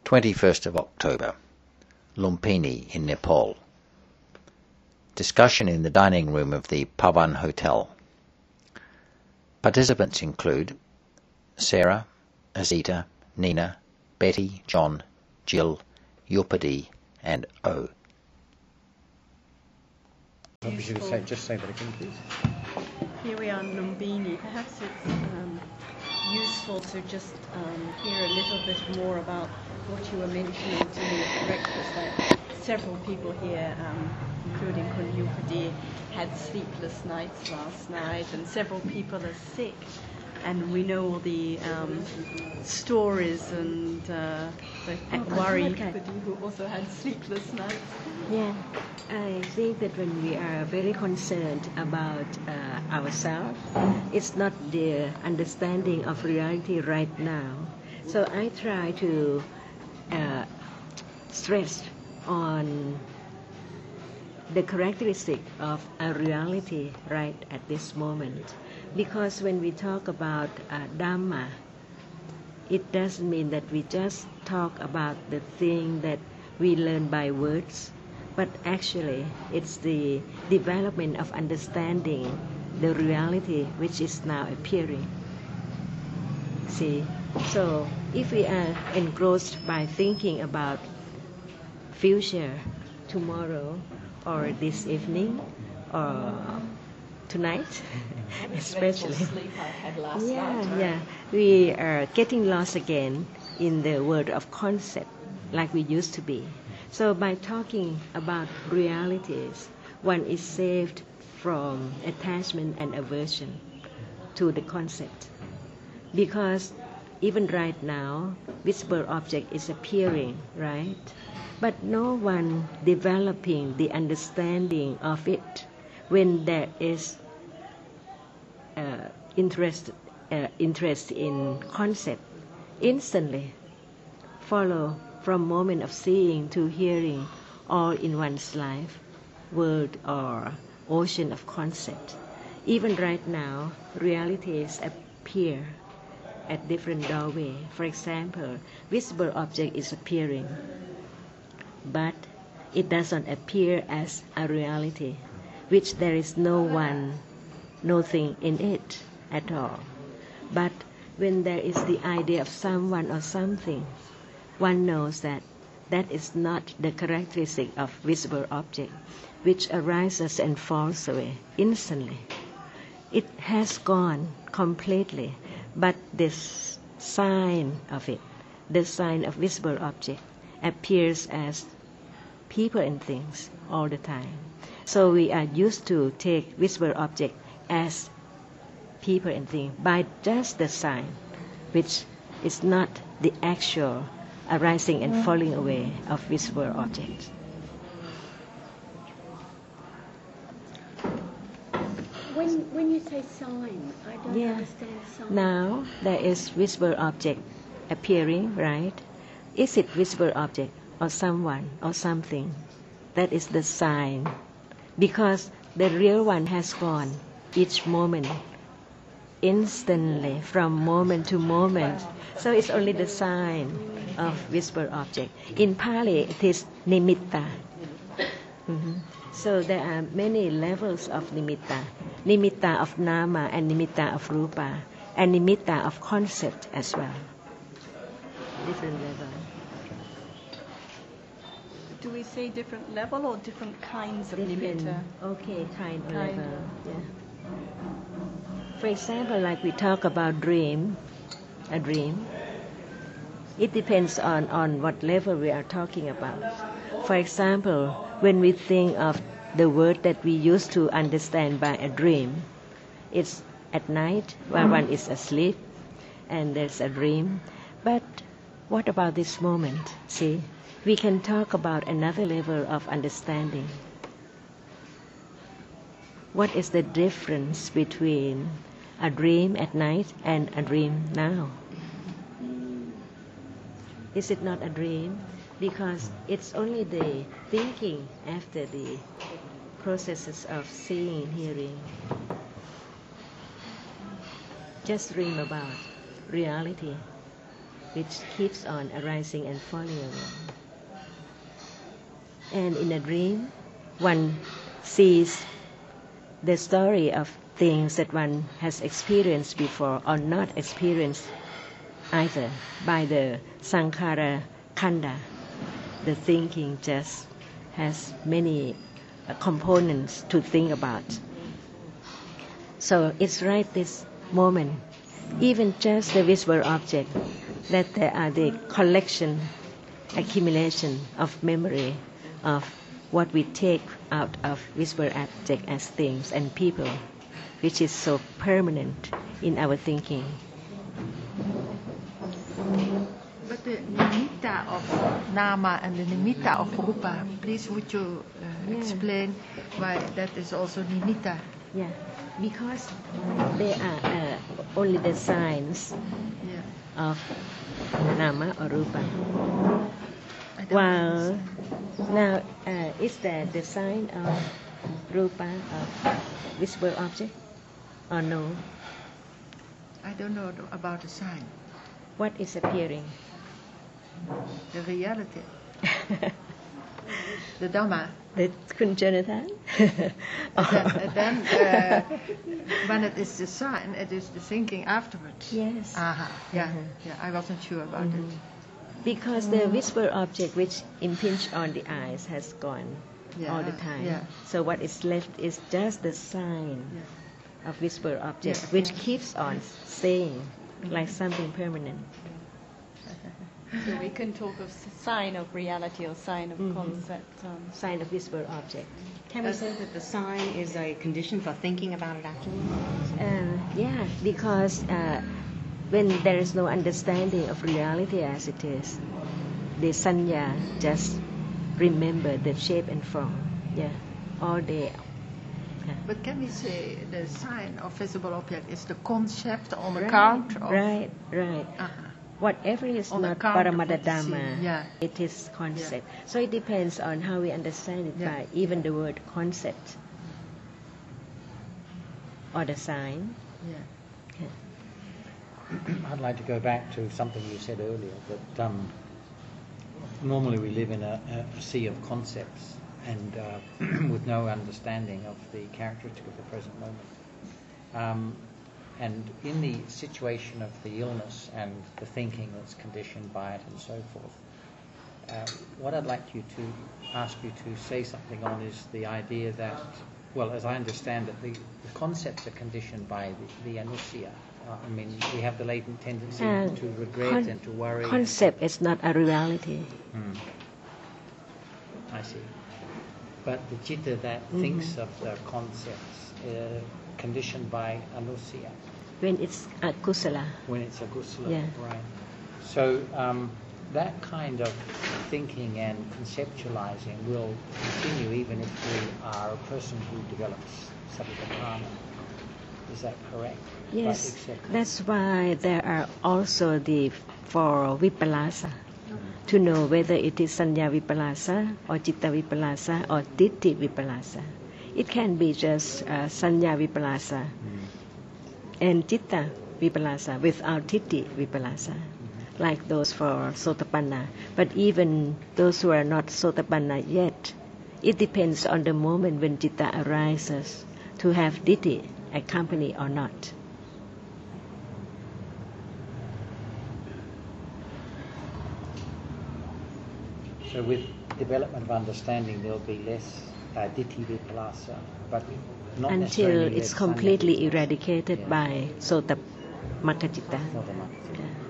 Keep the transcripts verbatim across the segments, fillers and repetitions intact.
twenty-first of October, Lumpini in Nepal. Discussion in the dining room of the Pavan Hotel. Participants include Sarah, Azita, Nina, Betty, John, Jill, Yupadi, and O. Perhaps you could say, just say that again, please. Here we are in Lumpini. Perhaps it's um, useful to just um, hear a little bit more about what you were mentioning to me at breakfast. That several people here, um, including Kun Yupadi, had sleepless nights last night, and several people are sick. And we know all the um, stories and uh, the Oh, worry okay. who also had sleepless nights. Yeah, I think that when we are very concerned about uh, ourselves, it's not the understanding of reality right now. So I try to uh, stress on the characteristic of a reality right at this moment. Because when we talk about uh, Dhamma, it doesn't mean that we just talk about the thing that we learn by words, but actually it's the development of understanding the reality which is now appearing. See, so if we are engrossed by thinking about future, tomorrow, or this evening, or tonight, especially. Sleep I had last Yeah, night. yeah. We are getting lost again in the world of concept, like we used to be. So by talking about realities, one is saved from attachment and aversion to the concept. Because even right now, visible object is appearing, right? But no one developing the understanding of it when there is uh, interest, uh, interest in concept, instantly follow from moment of seeing to hearing, all in one's life, world or ocean of concept. Even right now, realities appear at different doorway. For example, visible object is appearing, but it doesn't appear as a reality, which there is no one, nothing in it at all. But when there is the idea of someone or something, one knows that that is not the characteristic of visible object, which arises and falls away instantly. It has gone completely, but this sign of it, the sign of visible object, appears as people and things all the time. So we are used to take visible object as people and things by just the sign, which is not the actual arising and falling away of visible objects. When when you say sign, I don't Yeah. understand sign. Now there is visible object appearing, right? Is it visible object or someone or something? That is the sign. Because the real one has gone each moment, instantly, from moment to moment. So it's only the sign of visible object. In Pali, it is nimitta. Mhm. So there are many levels of nimitta. Nimitta of nama and nimitta of rupa, and nimitta of concept as well. Different level. Do we say different level or different kinds of Different, nimitta? okay, kind of Kind. level. Yeah. For example, like we talk about dream, a dream, it depends on, on what level we are talking about. For example, when we think of the word that we used to understand by a dream, it's at night while one is asleep and there's a dream. But what about this moment? See, we can talk about another level of understanding. What is the difference between a dream at night and a dream now? Is it not a dream? Because it's only the thinking after the processes of seeing, hearing. Just dream about reality. which keeps on arising and falling away. And in a dream, one sees the story of things that one has experienced before or not experienced either by the Sankhara Khanda. The thinking just has many uh, components to think about. So it's right this moment, even just the visible object, that there are the collection, accumulation of memory of what we take out of visible object as things and people, which is so permanent in our thinking. But the nimitta of nama and the nimitta of rupa, please would you uh, Yeah. explain why that is also nimitta? Yeah, because they are uh, only the signs Yeah. of nama or rupa. I don't While understand. now, uh, is that the sign of rupa of visible object or no? I don't know about the sign, What is appearing? the reality, the Dhamma. The Kun Jonathan? Then, then uh, when it is the sign, it is the thinking afterwards. Yes. Aha, yeah, Mhm. yeah. I wasn't sure about Mhm. it. Because the visible object which impinge on the eyes has gone Yeah, all the time. yeah. So what is left is just the sign Yeah. of visible object, Yeah, which yeah. keeps on staying like something permanent. So we can talk of s- sign of reality or sign of Mhm. concept. Um, Sign of visible object. Can we say that the sign is a condition for thinking about it actually? Uh, yeah, because uh, when there is no understanding of reality as it is, the sanya just remember the shape and form. Yeah, all day. Yeah. But can we say the sign of visible object is the concept on Right, account of? right, right. Uh-huh. Whatever is On not account of Paramada what you see, Dhamma, yeah. it is concept. So it depends on how we understand it Yeah. by even the word concept or the sign. Yeah. I'd like to go back to something you said earlier, that um, normally we live in a, a sea of concepts and uh, with no understanding of the characteristic of the present moment. Um, and in the situation of the illness and the thinking that's conditioned by it and so forth, uh, what I'd like you to ask you to say something on is the idea that, well, as I understand it, the, the concepts are conditioned by the, the anusya. Uh, I mean, we have the latent tendency And to regret con- and to worry. Concept is not a reality. Hmm. I see. But the citta that Mm-hmm. thinks of the concepts, uh, conditioned by anusya, When it's a kusala. when it's a kusala, Yeah. right? So um, that kind of thinking and conceptualizing will continue even if we are a person who develops satipatthana. Is that correct? By Yes, acceptance. that's why there are also the four vipallasa, to know whether it is sanya vipallasa or citta vipallasa or ditthi vipallasa. It can be just uh, sanya vipallasa and citta vipallasa without ditthi vipallasa, like those for sotapanna. But even those who are not sotapanna yet, it depends on the moment when citta arises to have ditthi accompany or not. So with development of understanding, there'll be less uh, ditthi vipallasa, but not Until necessarily it's less completely sanya vipallasa. eradicated Yeah. by sota makkacitta. Not a much.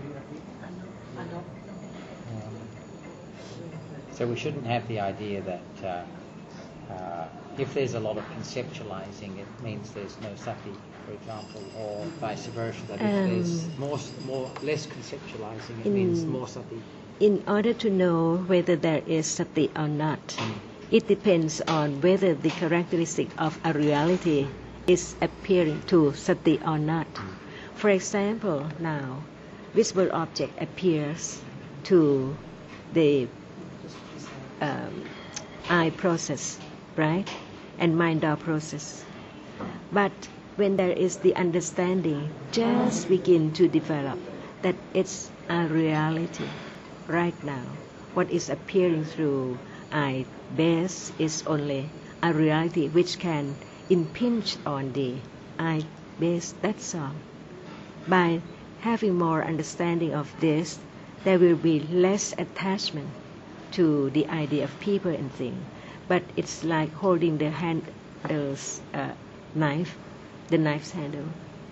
Um, so we shouldn't have the idea that uh, uh, if there's a lot of conceptualizing, it means there's no sati, for example, or vice versa. That if there's Um, more, more, less conceptualizing, it in- means more sati. In order to know whether there is sati or not, it depends on whether the characteristic of a reality is appearing to sati or not. For example, now, visible object appears to the um, eye process, right? And mind-eye process. But when there is the understanding just begin to develop, that it's a reality right now. What is appearing through eye base is only a reality which can impinge on the eye base, that's all. By having more understanding of this, there will be less attachment to the idea of people and things. But it's like holding the handle's uh, knife, the knife's handle,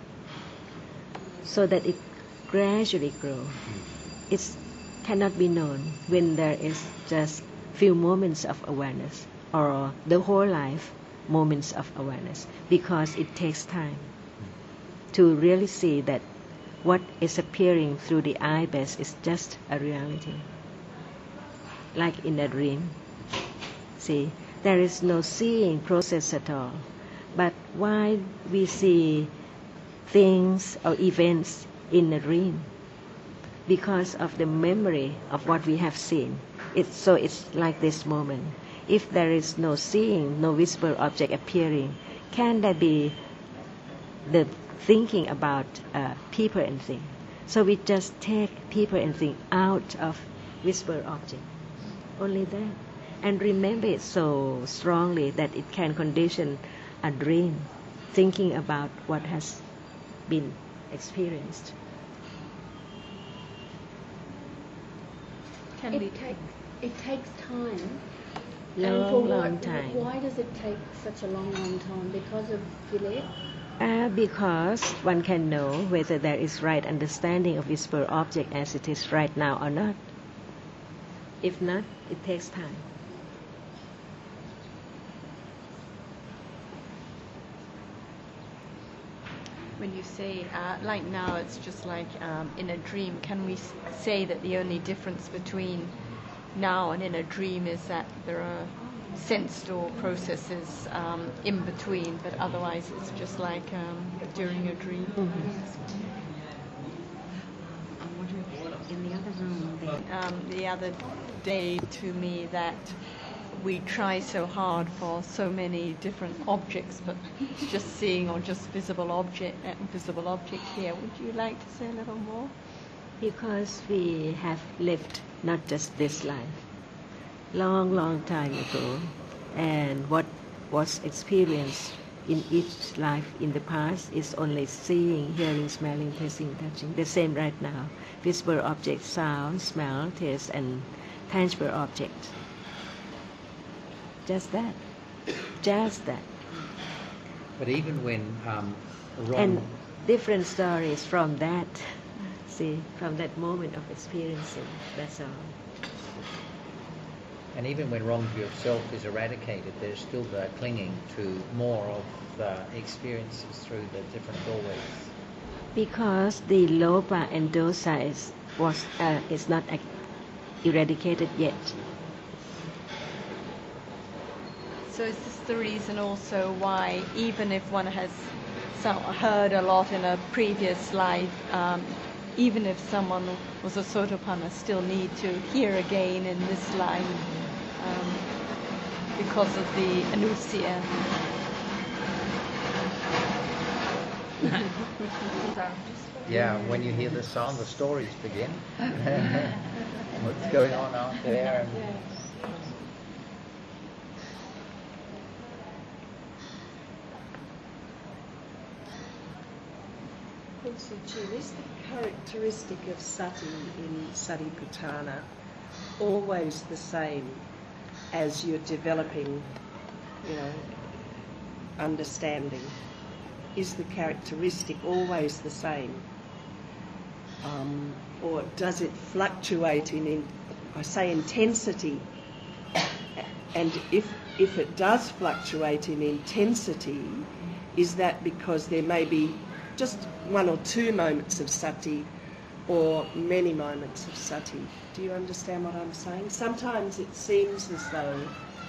so that it gradually grows. It cannot be known when there is just few moments of awareness or the whole life moments of awareness, because it takes time to really see that what is appearing through the eye base is just a reality. Like in a dream. See, there is no seeing process at all. But why we see things or events in a dream? Because of the memory of what we have seen. It's, so it's like this moment. If there is no seeing, no visible object appearing, can there be the thinking about uh, people and things? So we just take people and things out of visible object. Only that. And remember it so strongly that it can condition a dream, thinking about what has been experienced. Can It, we take, it takes time. Long, and for long what, time. Why does it take such a long, long time? Because of Gilead? Uh, because one can know whether there is right understanding of visible object as it is right now or not. If not, it takes time. When you say, uh, like now, it's just like um, in a dream, can we s- say that the only difference between now and in a dream is that there are sensed or processes um, in between, but otherwise it's just like um, during a dream? I'm wondering, in the other room, they Um, the other day to me that we try so hard for so many different objects, but just seeing or just visible object, uh, visible object here. Would you like to say a little more? Because we have lived not just this life, long, long time ago, and what was experienced in each life in the past is only seeing, hearing, smelling, tasting, touching. The same right now. Visible objects, sound, smell, taste, and tangible objects. Just that. Just that. But even when um, Ron, And different stories from that. See, from that moment of experiencing. That's all. and even when wrong view of self is eradicated, there's still the clinging to more of the experiences through the different doorways. Because the lopa and dosa is, was, uh, is not ac- eradicated yet. So is this the reason also why, even if one has some, heard a lot in a previous life, um, even if someone was a Sotapanna, still need to hear again in this life um, because of the anusia? Yeah, when you hear the sound, the stories begin. What's going on out there? And Jin, is the characteristic of sati in Satipatthana always the same as you're developing, you know, understanding? Is the characteristic always the same? Um, or does it fluctuate in, in, I say intensity, and if, if it does fluctuate in intensity, is that because there may be just one or two moments of sati or many moments of sati? Do you understand what I'm saying? Sometimes it seems as though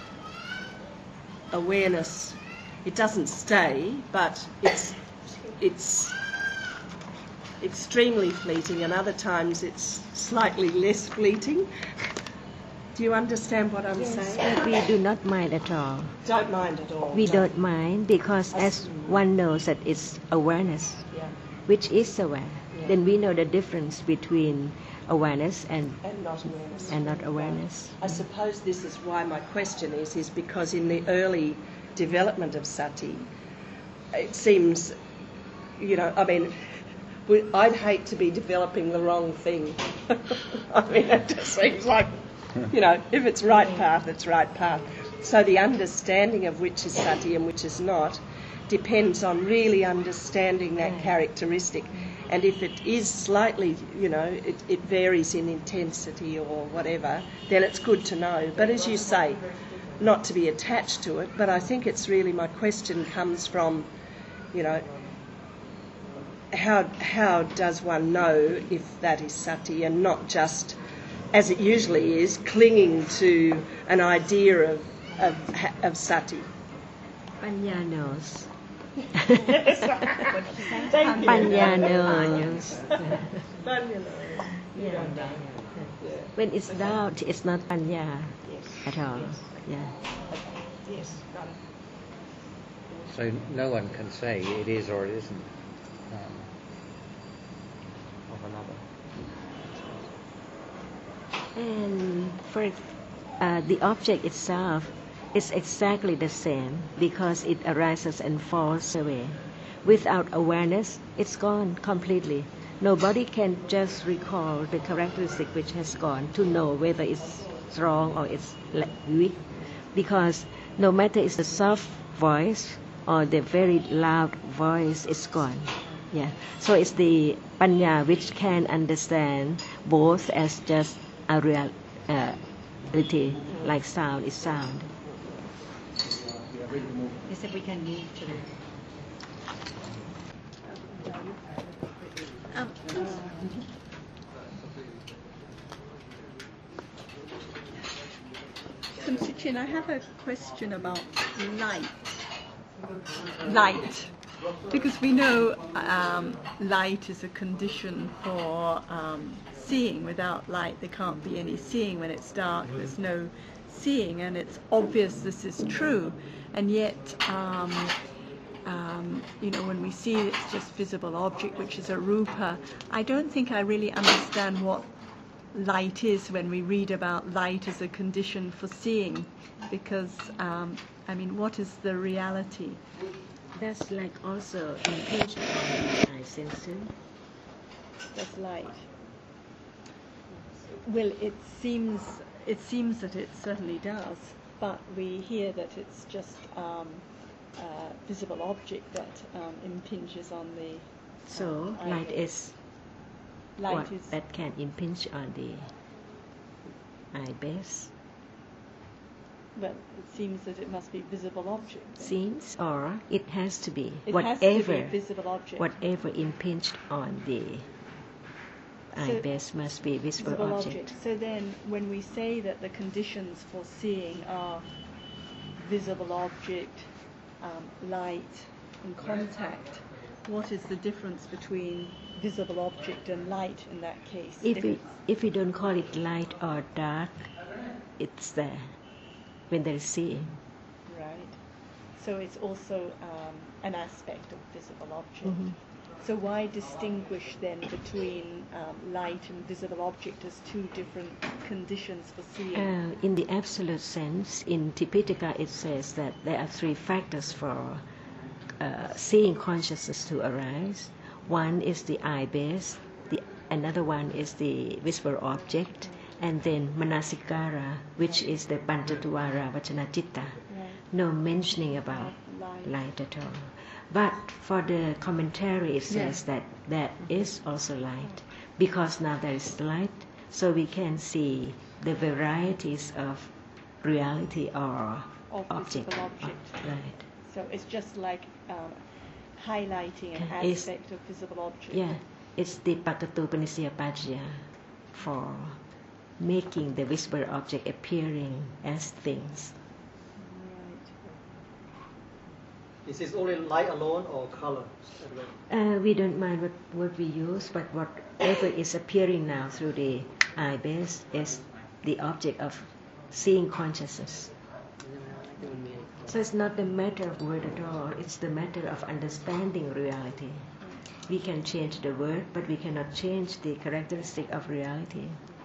awareness, it doesn't stay, but it's it's extremely fleeting, and other times it's slightly less fleeting. Do you understand what I'm saying? But we do not mind at all. Don't mind at all. We don't mind because as one knows that it's awareness, Yeah. which is aware. Yeah. then we know the difference between awareness and And not awareness. and not awareness. I suppose this is why my question is, is because in the early development of sati, it seems, you know, I mean, we, I'd hate to be developing the wrong thing. I mean, it just seems like, you know, if it's right path, it's right path. So the understanding of which is sati and which is not depends on really understanding that characteristic. And if it is slightly, you know, it, it varies in intensity or whatever, then it's good to know. But as you say, not to be attached to it, but I think it's really, my question comes from, you know, how how does one know if that is sati and not just, as it usually is, clinging to an idea of of, of sati? Panya knows. Thank you. Panya knows. Panya Yeah. When it's doubt, it's not panya at all. Yeah. Yes. So no one can say it is or it isn't. Um, of another. And for uh, the object itself is exactly the same because it arises and falls away. Without awareness, it's gone completely. Nobody can just recall the characteristic which has gone to know whether it's strong or it's weak, because no matter it's the soft voice or the very loud voice, it's gone. Yeah. So it's the panya which can understand both as just a real uh, reality, like sound is sound. Yes, if we can move to the Um, Sichin, I have a question about light. Light. Because we know um, light is a condition for um, seeing. Without light, there can't be any seeing. When it's dark, there's no seeing, and it's obvious this is true. And yet, um, um, you know, when we see it's just visible object, which is a rupa, I don't think I really understand what light is when we read about light as a condition for seeing, because, um, I mean, what is the reality? That's like also impinged on eye sensor. That's light. Well, it seems it seems that it certainly does, but we hear that it's just um, a visible object that um, impinges on the. So eye. light is Light what is that can impinge on the eye base. well. It seems that it must be visible object. then. Seems, or it has to be It whatever has to be visible object. whatever impinged on the eye So- base must be visible, visible object. object. So then, when we say that the conditions for seeing are visible object, um, light, and contact, what is the difference between visible object and light in that case? If we it's- if we don't call it light or dark, it's there when there is seeing. Right. So it's also um, an aspect of visible object. Mhm. So why distinguish then between um, light and visible object as two different conditions for seeing? Uh, in the absolute sense, in Tipitaka it says that there are three factors for uh, seeing consciousness to arise. One is the eye base, the, another one is the visible object, and then manasikara, which is the Panchadwara Vachanacitta. Right. No mentioning about Light. light at all. But for the commentary, it says that that is also light, because now there is light, so we can see the varieties of reality or Of object. visible object. Right. So it's just like um, highlighting an Uh, is- aspect of visible object. Yeah, it's the Pakatupanisiapajya for making the visible object appearing as things. Right. Is this only light alone or color as well? Uh, we don't mind what, what we use, but whatever is appearing now through the eye base is the object of seeing consciousness. So it's not the matter of word at all, it's the matter of understanding reality. we can change the word, but we cannot change the characteristic of reality.